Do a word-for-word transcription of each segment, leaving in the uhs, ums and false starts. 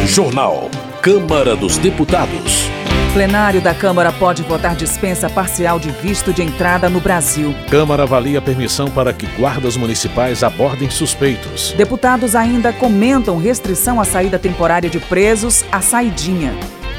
Jornal. Câmara dos Deputados. Plenário da Câmara pode votar dispensa parcial de visto de entrada no Brasil. Câmara avalia permissão para que guardas municipais abordem suspeitos. Deputados ainda comentam restrição à saída temporária de presos, a saidinha.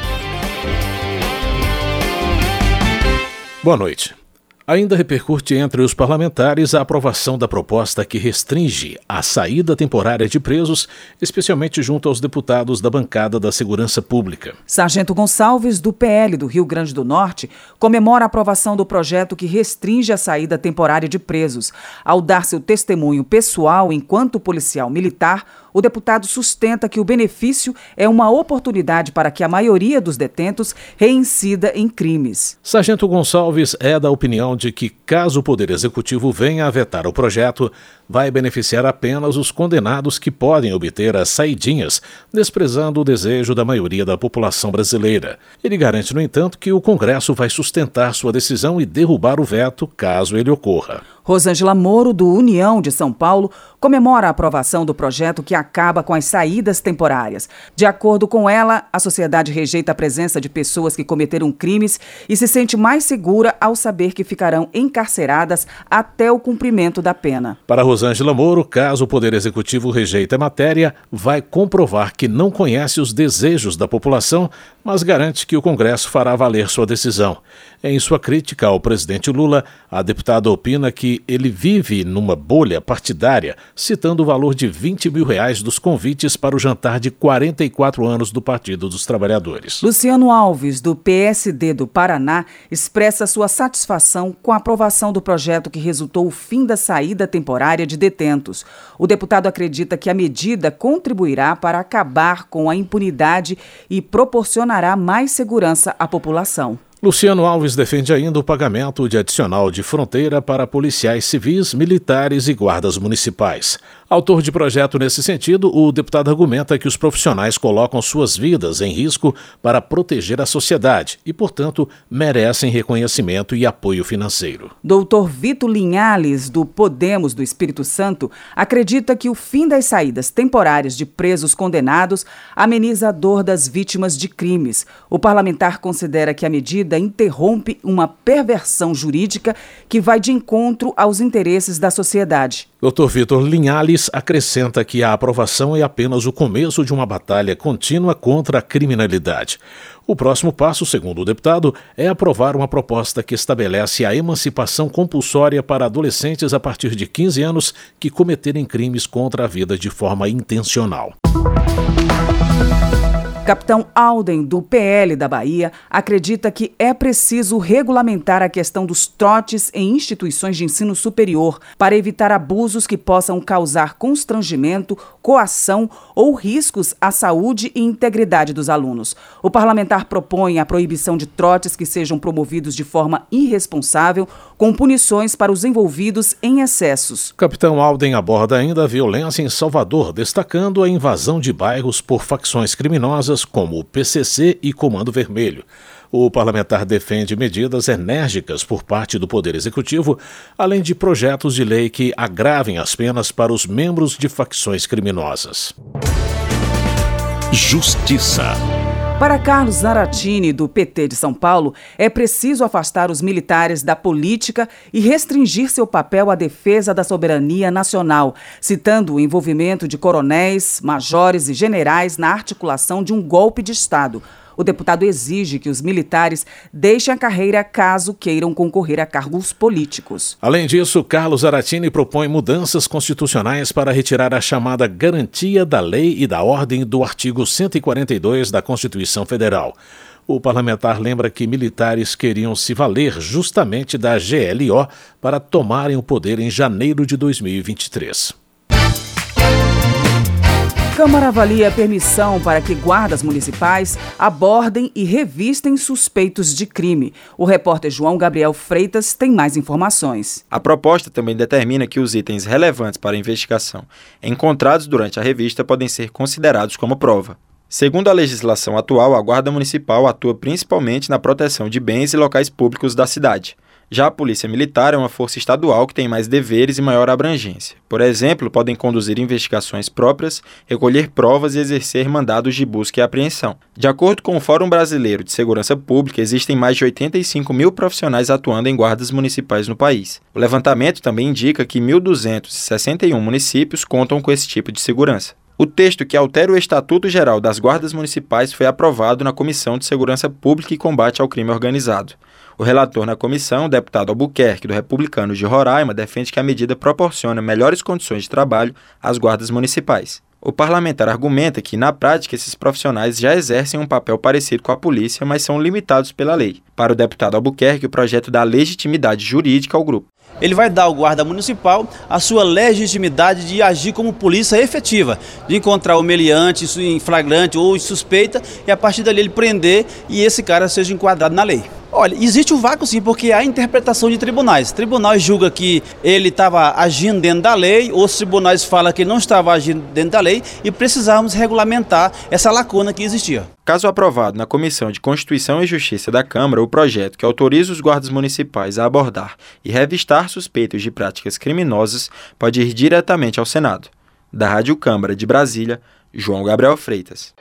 Boa noite. Ainda repercute entre os parlamentares a aprovação da proposta que restringe a saída temporária de presos, especialmente junto aos deputados da bancada da Segurança Pública. Sargento Gonçalves, do P L do Rio Grande do Norte, comemora a aprovação do projeto que restringe a saída temporária de presos. Ao dar seu testemunho pessoal enquanto policial militar, o deputado sustenta que o benefício é uma oportunidade para que a maioria dos detentos reincida em crimes. Sargento Gonçalves é da opinião de que, caso o Poder Executivo venha a vetar o projeto, vai beneficiar apenas os condenados que podem obter as saidinhas, desprezando o desejo da maioria da população brasileira. Ele garante, no entanto, que o Congresso vai sustentar sua decisão e derrubar o veto, caso ele ocorra. Rosângela Moro, do União de São Paulo, comemora a aprovação do projeto que acaba com as saídas temporárias. De acordo com ela, a sociedade rejeita a presença de pessoas que cometeram crimes e se sente mais segura ao saber que ficarão encarceradas até o cumprimento da pena. Para Rosângela Moro, caso o Poder Executivo rejeite a matéria, vai comprovar que não conhece os desejos da população, mas garante que o Congresso fará valer sua decisão. Em sua crítica ao presidente Lula, a deputada opina que ele vive numa bolha partidária, citando o valor de vinte mil reais dos convites para o jantar de quarenta e quatro anos do Partido dos Trabalhadores. Luciano Alves, do P S D do Paraná, expressa sua satisfação com a aprovação do projeto que resultou o fim da saída temporária de detentos. O deputado acredita que a medida contribuirá para acabar com a impunidade e proporcionará mais segurança à população. Luciano Alves defende ainda o pagamento de adicional de fronteira para policiais civis, militares e guardas municipais. Autor de projeto nesse sentido, o deputado argumenta que os profissionais colocam suas vidas em risco para proteger a sociedade e, portanto, merecem reconhecimento e apoio financeiro. Doutor Vitor Linhales, do Podemos do Espírito Santo, acredita que o fim das saídas temporárias de presos condenados ameniza a dor das vítimas de crimes. O parlamentar considera que a medida interrompe uma perversão jurídica que vai de encontro aos interesses da sociedade. doutor Vitor Linhales acrescenta que a aprovação é apenas o começo de uma batalha contínua contra a criminalidade. O próximo passo, segundo o deputado, é aprovar uma proposta que estabelece a emancipação compulsória para adolescentes a partir de quinze anos que cometerem crimes contra a vida de forma intencional. Capitão Alden, do P L da Bahia, acredita que é preciso regulamentar a questão dos trotes em instituições de ensino superior para evitar abusos que possam causar constrangimento, coação ou riscos à saúde e integridade dos alunos. O parlamentar propõe a proibição de trotes que sejam promovidos de forma irresponsável, com punições para os envolvidos em excessos. Capitão Alden aborda ainda a violência em Salvador, destacando a invasão de bairros por facções criminosas como o P C C e Comando Vermelho. O parlamentar defende medidas enérgicas por parte do Poder Executivo, além de projetos de lei que agravem as penas para os membros de facções criminosas. Justiça. Para Carlos Zaratini, do P T de São Paulo, é preciso afastar os militares da política e restringir seu papel à defesa da soberania nacional, citando o envolvimento de coronéis, majores e generais na articulação de um golpe de Estado. O deputado exige que os militares deixem a carreira caso queiram concorrer a cargos políticos. Além disso, Carlos Zaratini propõe mudanças constitucionais para retirar a chamada garantia da lei e da ordem do artigo cento e quarenta e dois da Constituição Federal. O parlamentar lembra que militares queriam se valer justamente da G L O para tomarem o poder em janeiro de dois mil e vinte e três. Câmara avalia a permissão para que guardas municipais abordem e revistem suspeitos de crime. O repórter João Gabriel Freitas tem mais informações. A proposta também determina que os itens relevantes para a investigação encontrados durante a revista podem ser considerados como prova. Segundo a legislação atual, a Guarda Municipal atua principalmente na proteção de bens e locais públicos da cidade. Já a Polícia Militar é uma força estadual que tem mais deveres e maior abrangência. Por exemplo, podem conduzir investigações próprias, recolher provas e exercer mandados de busca e apreensão. De acordo com o Fórum Brasileiro de Segurança Pública, existem mais de oitenta e cinco mil profissionais atuando em guardas municipais no país. O levantamento também indica que mil duzentos e sessenta e um municípios contam com esse tipo de segurança. O texto que altera o Estatuto Geral das Guardas Municipais foi aprovado na Comissão de Segurança Pública e Combate ao Crime Organizado. O relator na comissão, o deputado Albuquerque, do Republicanos de Roraima, defende que a medida proporciona melhores condições de trabalho às guardas municipais. O parlamentar argumenta que, na prática, esses profissionais já exercem um papel parecido com a polícia, mas são limitados pela lei. Para o deputado Albuquerque, o projeto dá legitimidade jurídica ao grupo. Ele vai dar ao guarda municipal a sua legitimidade de agir como polícia efetiva, de encontrar o meliante em flagrante ou suspeita e a partir dali ele prender e esse cara seja enquadrado na lei. Olha, existe o vácuo sim, porque há interpretação de tribunais. Tribunais julga que ele estava agindo dentro da lei, outros tribunais falam que ele não estava agindo dentro da lei e precisávamos regulamentar essa lacuna que existia. Caso aprovado na Comissão de Constituição e Justiça da Câmara, o projeto que autoriza os guardas municipais a abordar e revistar suspeitos de práticas criminosas pode ir diretamente ao Senado. Da Rádio Câmara de Brasília, João Gabriel Freitas.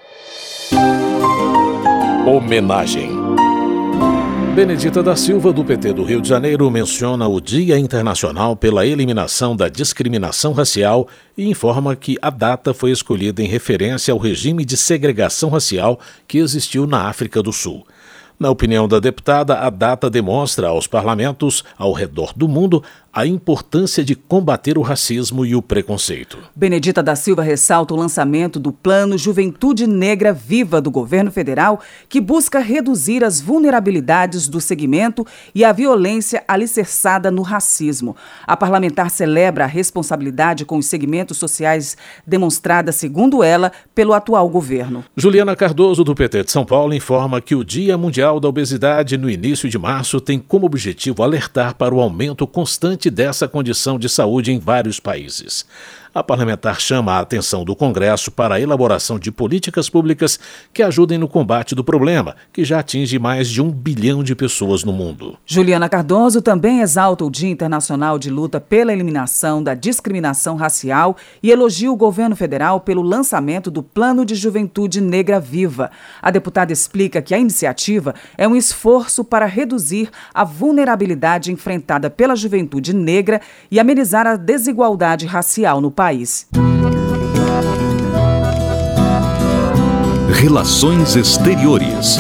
Homenagem. Benedita da Silva, do P T do Rio de Janeiro, menciona o Dia Internacional pela Eliminação da Discriminação Racial e informa que a data foi escolhida em referência ao regime de segregação racial que existiu na África do Sul. Na opinião da deputada, a data demonstra aos parlamentos ao redor do mundo a importância de combater o racismo e o preconceito. Benedita da Silva ressalta o lançamento do Plano Juventude Negra Viva do governo federal, que busca reduzir as vulnerabilidades do segmento e a violência alicerçada no racismo. A parlamentar celebra a responsabilidade com os segmentos sociais demonstrada, segundo ela, pelo atual governo. Juliana Cardoso, do P T de São Paulo, informa que o Dia Mundial da Obesidade, no início de março, tem como objetivo alertar para o aumento constante dessa condição de saúde em vários países. A parlamentar chama a atenção do Congresso para a elaboração de políticas públicas que ajudem no combate do problema, que já atinge mais de um bilhão de pessoas no mundo. Juliana Cardoso também exalta o Dia Internacional de Luta pela Eliminação da Discriminação Racial e elogia o governo federal pelo lançamento do Plano de Juventude Negra Viva. A deputada explica que a iniciativa é um esforço para reduzir a vulnerabilidade enfrentada pela juventude negra e amenizar a desigualdade racial no país. Relações Exteriores.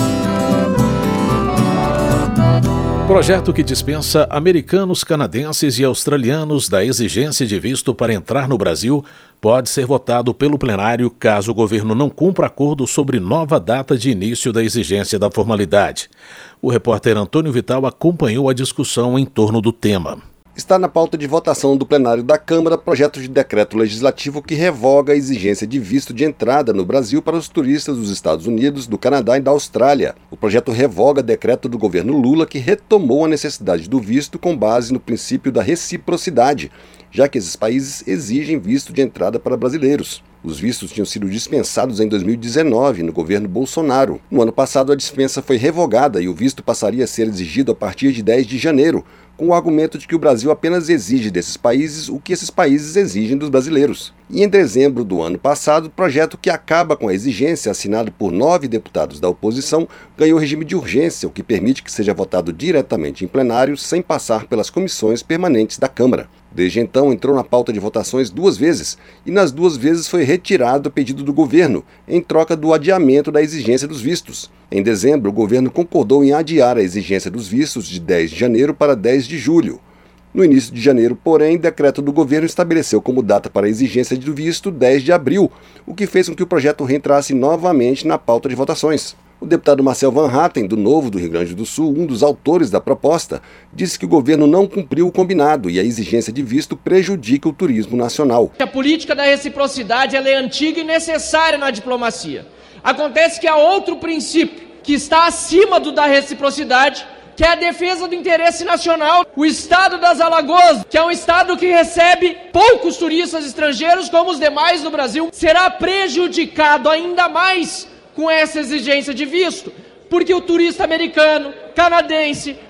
Projeto que dispensa americanos, canadenses e australianos da exigência de visto para entrar no Brasil pode ser votado pelo plenário caso o governo não cumpra acordo sobre nova data de início da exigência da formalidade. O repórter Antônio Vital acompanhou a discussão em torno do tema. Está na pauta de votação do plenário da Câmara projeto de decreto legislativo que revoga a exigência de visto de entrada no Brasil para os turistas dos Estados Unidos, do Canadá e da Austrália. O projeto revoga decreto do governo Lula que retomou a necessidade do visto com base no princípio da reciprocidade, já que esses países exigem visto de entrada para brasileiros. Os vistos tinham sido dispensados em dois mil e dezenove, no governo Bolsonaro. No ano passado, a dispensa foi revogada e o visto passaria a ser exigido a partir de dez de janeiro, com o argumento de que o Brasil apenas exige desses países o que esses países exigem dos brasileiros. E em dezembro do ano passado, o projeto que acaba com a exigência, assinado por nove deputados da oposição, ganhou regime de urgência, o que permite que seja votado diretamente em plenário, sem passar pelas comissões permanentes da Câmara. Desde então, entrou na pauta de votações duas vezes, e nas duas vezes foi retirado o pedido do governo, em troca do adiamento da exigência dos vistos. Em dezembro, o governo concordou em adiar a exigência dos vistos de dez de janeiro para dez de julho. No início de janeiro, porém, o decreto do governo estabeleceu como data para a exigência do visto dez de abril, o que fez com que o projeto reentrasse novamente na pauta de votações. O deputado Marcel Van Hatten, do Novo do Rio Grande do Sul, um dos autores da proposta, disse que o governo não cumpriu o combinado e a exigência de visto prejudica o turismo nacional. A política da reciprocidade ela é antiga e necessária na diplomacia. Acontece que há outro princípio que está acima do da reciprocidade, que é a defesa do interesse nacional. O estado das Alagoas, que é um estado que recebe poucos turistas estrangeiros, como os demais do Brasil, será prejudicado ainda mais com essa exigência de visto, porque o turista americano, canadense,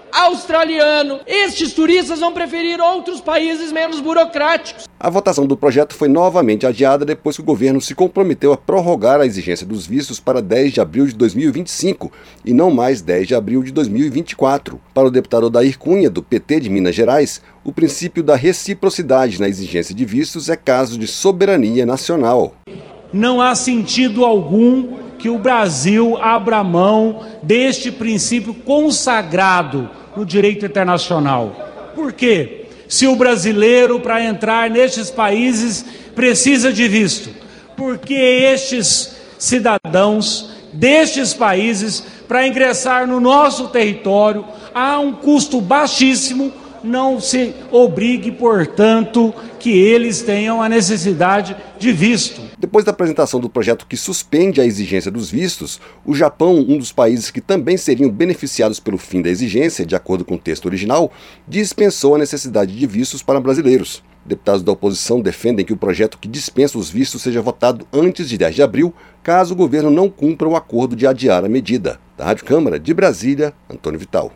australiano. Estes turistas vão preferir outros países menos burocráticos. A votação do projeto foi novamente adiada depois que o governo se comprometeu a prorrogar a exigência dos vistos para dez de abril de dois mil e vinte e cinco e não mais dez de abril de dois mil e vinte e quatro. Para o deputado Odair Cunha, do P T de Minas Gerais, o princípio da reciprocidade na exigência de vistos é caso de soberania nacional. Não há sentido algum que o Brasil abra mão deste princípio consagrado no direito internacional. Por quê? Se o brasileiro, para entrar nestes países, precisa de visto, porque estes cidadãos destes países, para ingressar no nosso território, há um custo baixíssimo, não se obrigue, portanto, que eles tenham a necessidade de visto. Depois da apresentação do projeto que suspende a exigência dos vistos, o Japão, um dos países que também seriam beneficiados pelo fim da exigência, de acordo com o texto original, dispensou a necessidade de vistos para brasileiros. Deputados da oposição defendem que o projeto que dispensa os vistos seja votado antes de dez de abril, caso o governo não cumpra o acordo de adiar a medida. Da Rádio Câmara, de Brasília, Antônio Vital.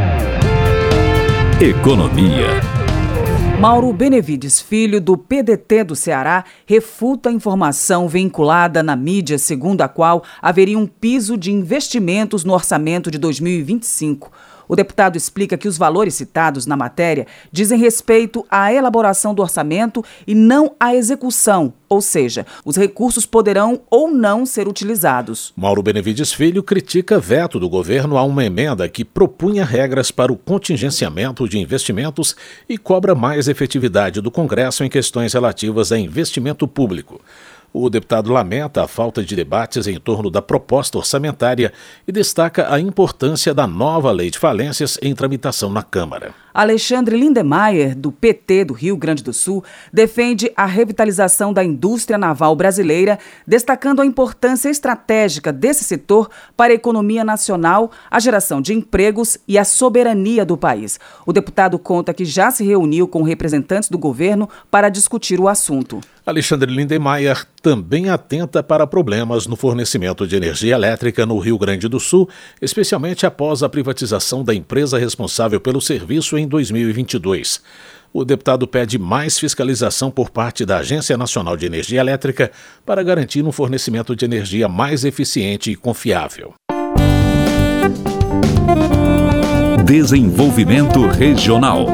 Economia. Mauro Benevides Filho, do P D T do Ceará, refuta a informação vinculada na mídia segundo a qual haveria um piso de investimentos no orçamento de dois mil e vinte e cinco. O deputado explica que os valores citados na matéria dizem respeito à elaboração do orçamento e não à execução, ou seja, os recursos poderão ou não ser utilizados. Mauro Benevides Filho critica veto do governo a uma emenda que propunha regras para o contingenciamento de investimentos e cobra mais efetividade do Congresso em questões relativas a investimento público. O deputado lamenta a falta de debates em torno da proposta orçamentária e destaca a importância da nova lei de falências em tramitação na Câmara. Alexandre Lindemeyer, do P T do Rio Grande do Sul, defende a revitalização da indústria naval brasileira, destacando a importância estratégica desse setor para a economia nacional, a geração de empregos e a soberania do país. O deputado conta que já se reuniu com representantes do governo para discutir o assunto. Alexandre Lindemeyer também atenta para problemas no fornecimento de energia elétrica no Rio Grande do Sul, especialmente após a privatização da empresa responsável pelo serviço em dois mil e vinte e dois. O deputado pede mais fiscalização por parte da Agência Nacional de Energia Elétrica para garantir um fornecimento de energia mais eficiente e confiável. Desenvolvimento Regional.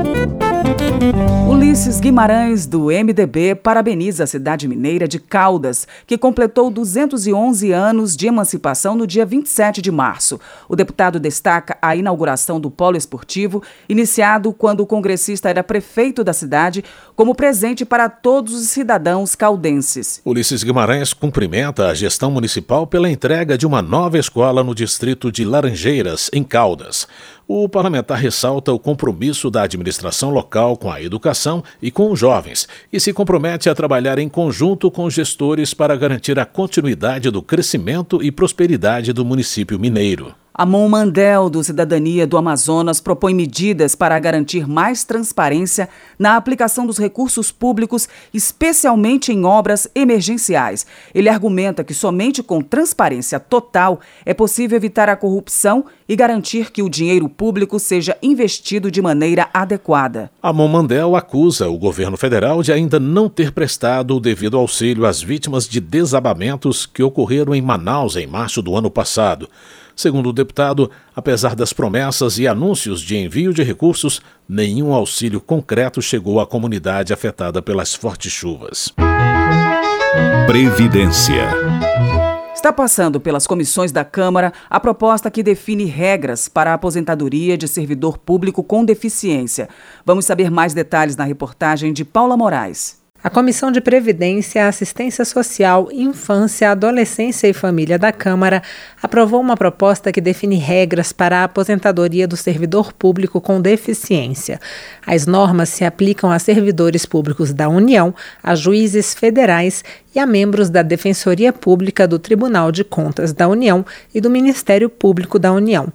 Ulisses Guimarães, do M D B, parabeniza a cidade mineira de Caldas, que completou duzentos e onze anos de emancipação no dia vinte e sete de março. O deputado destaca a inauguração do polo esportivo, iniciado quando o congressista era prefeito da cidade, como presente para todos os cidadãos caldenses. Ulisses Guimarães cumprimenta a gestão municipal pela entrega de uma nova escola no distrito de Laranjeiras, em Caldas. O parlamentar ressalta o compromisso da administração local com a educação e com os jovens e se compromete a trabalhar em conjunto com os gestores para garantir a continuidade do crescimento e prosperidade do município mineiro. Amon Mandel, do Cidadania do Amazonas, propõe medidas para garantir mais transparência na aplicação dos recursos públicos, especialmente em obras emergenciais. Ele argumenta que somente com transparência total é possível evitar a corrupção e garantir que o dinheiro público seja investido de maneira adequada. Amon Mandel acusa o governo federal de ainda não ter prestado o devido auxílio às vítimas de desabamentos que ocorreram em Manaus em março do ano passado. Segundo o deputado, apesar das promessas e anúncios de envio de recursos, nenhum auxílio concreto chegou à comunidade afetada pelas fortes chuvas. Previdência. Está passando pelas comissões da Câmara a proposta que define regras para a aposentadoria de servidor público com deficiência. Vamos saber mais detalhes na reportagem de Paula Moraes. A Comissão de Previdência, Assistência Social, Infância, Adolescência e Família da Câmara aprovou uma proposta que define regras para a aposentadoria do servidor público com deficiência. As normas se aplicam a servidores públicos da União, a juízes federais e a membros da Defensoria Pública do Tribunal de Contas da União e do Ministério Público da União.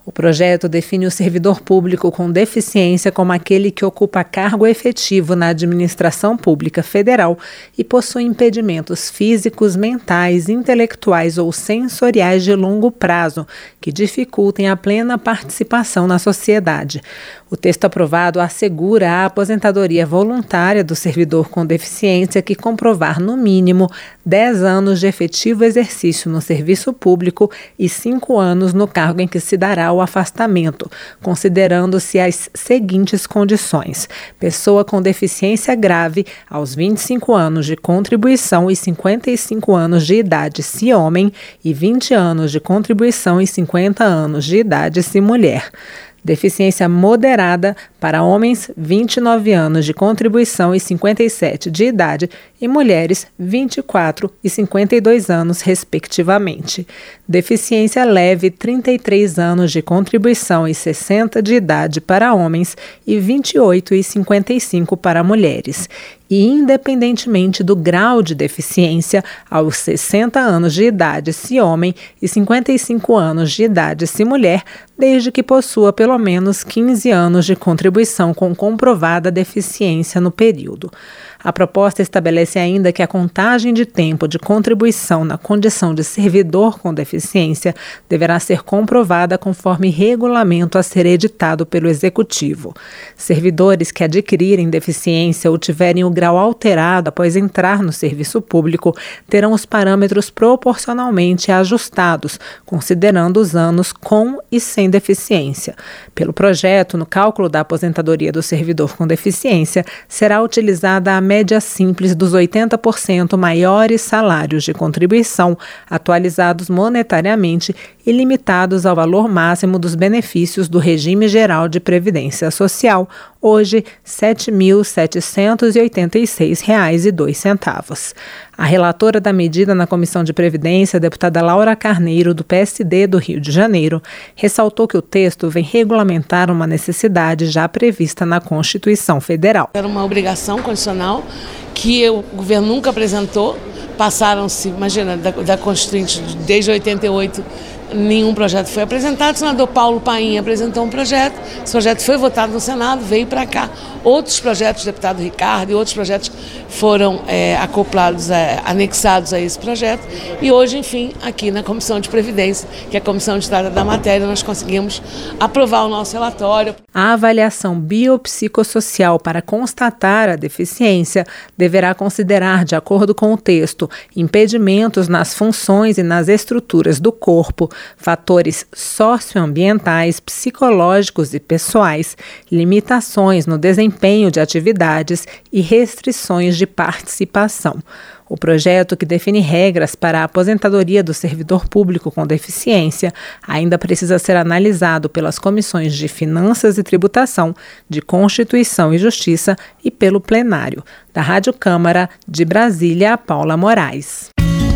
O projeto define o servidor público com deficiência como aquele que ocupa cargo efetivo na administração pública federal e possui impedimentos físicos, mentais, intelectuais ou sensoriais de longo prazo que dificultem a plena participação na sociedade. O texto aprovado assegura a aposentadoria voluntária do servidor com deficiência que comprovar, no mínimo, dez anos de efetivo exercício no serviço público e cinco anos no cargo em que se dará o afastamento, considerando-se as seguintes condições: pessoa com deficiência grave aos vinte e cinco anos de contribuição e cinquenta e cinco anos de idade se homem e vinte anos de contribuição e cinquenta anos de idade se mulher. Deficiência moderada para homens, vinte e nove anos de contribuição e cinquenta e sete de idade, e mulheres, vinte e quatro e cinquenta e dois anos, respectivamente. Deficiência leve, trinta e três anos de contribuição e sessenta de idade para homens e vinte e oito e cinquenta e cinco para mulheres. E, independentemente do grau de deficiência, aos sessenta anos de idade se homem e cinquenta e cinco anos de idade se mulher, desde que possua pelo menos quinze anos de contribuição com comprovada deficiência no período. A proposta estabelece ainda que a contagem de tempo de contribuição na condição de servidor com deficiência deverá ser comprovada conforme regulamento a ser editado pelo Executivo. Servidores que adquirirem deficiência ou tiverem o grau alterado após entrar no serviço público terão os parâmetros proporcionalmente ajustados, considerando os anos com e sem deficiência. Pelo projeto, no cálculo da aposentadoria do servidor com deficiência, será utilizada a média simples dos oitenta por cento maiores salários de contribuição, atualizados monetariamente e limitados ao valor máximo dos benefícios do Regime Geral de Previdência Social, hoje sete mil setecentos e oitenta e seis reais e dois centavos. A relatora da medida na Comissão de Previdência, a deputada Laura Carneiro, do P S D do Rio de Janeiro, ressaltou que o texto vem regulamentar uma necessidade já prevista na Constituição Federal. Era uma obrigação constitucional que o governo nunca apresentou. Passaram-se, imagina, da, da Constituinte desde oitenta e oito, nenhum projeto foi apresentado. O senador Paulo Paim apresentou um projeto, esse projeto foi votado no Senado, veio para cá. Outros projetos, o deputado Ricardo e outros projetos foram é, acoplados, é, anexados a esse projeto. E hoje, enfim, aqui na Comissão de Previdência, que é a comissão de trata da matéria, nós conseguimos aprovar o nosso relatório. A avaliação biopsicossocial para constatar a deficiência deverá considerar, de acordo com o texto, impedimentos nas funções e nas estruturas do corpo, fatores socioambientais, psicológicos e pessoais, limitações no desempenho de atividades e restrições de participação. O projeto, que define regras para a aposentadoria do servidor público com deficiência, ainda precisa ser analisado pelas comissões de Finanças e Tributação, de Constituição e Justiça e pelo plenário. Da Rádio Câmara, de Brasília, Paula Moraes.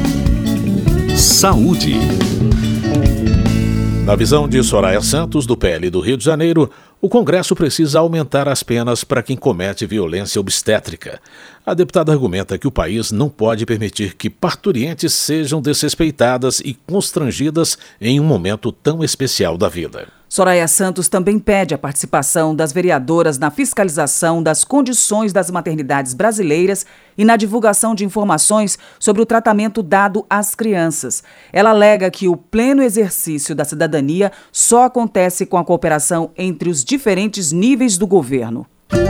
Saúde. Na visão de Soraya Santos, do P L do Rio de Janeiro, o Congresso precisa aumentar as penas para quem comete violência obstétrica. A deputada argumenta que o país não pode permitir que parturientes sejam desrespeitadas e constrangidas em um momento tão especial da vida. Soraya Santos também pede a participação das vereadoras na fiscalização das condições das maternidades brasileiras e na divulgação de informações sobre o tratamento dado às crianças. Ela alega que o pleno exercício da cidadania só acontece com a cooperação entre os diferentes níveis do governo.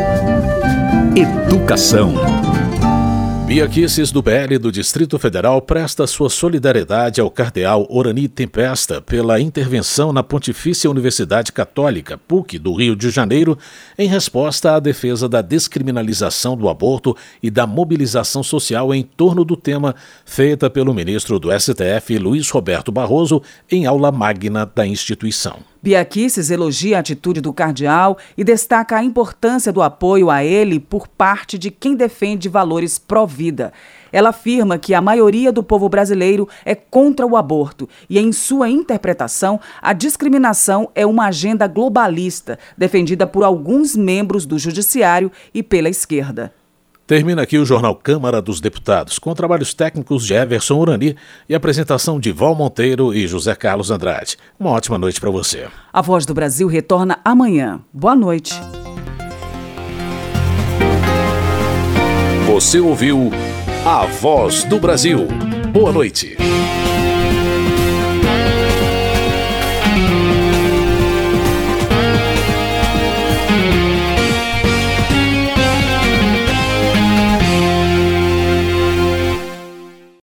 Educação. Bia Kicis, do P L do Distrito Federal, presta sua solidariedade ao cardeal Orani Tempesta pela intervenção na Pontifícia Universidade Católica, P U C, do Rio de Janeiro, em resposta à defesa da descriminalização do aborto e da mobilização social em torno do tema, feita pelo ministro do S T F, Luiz Roberto Barroso, em aula magna da instituição. Bia Kicis elogia a atitude do cardeal e destaca a importância do apoio a ele por parte de quem defende valores pró-vida. Ela afirma que a maioria do povo brasileiro é contra o aborto e, em sua interpretação, a discriminação é uma agenda globalista defendida por alguns membros do judiciário e pela esquerda. Termina aqui o Jornal Câmara dos Deputados, com trabalhos técnicos de Everson Urani e apresentação de Val Monteiro e José Carlos Andrade. Uma ótima noite para você. A Voz do Brasil retorna amanhã. Boa noite. Você ouviu A Voz do Brasil. Boa noite.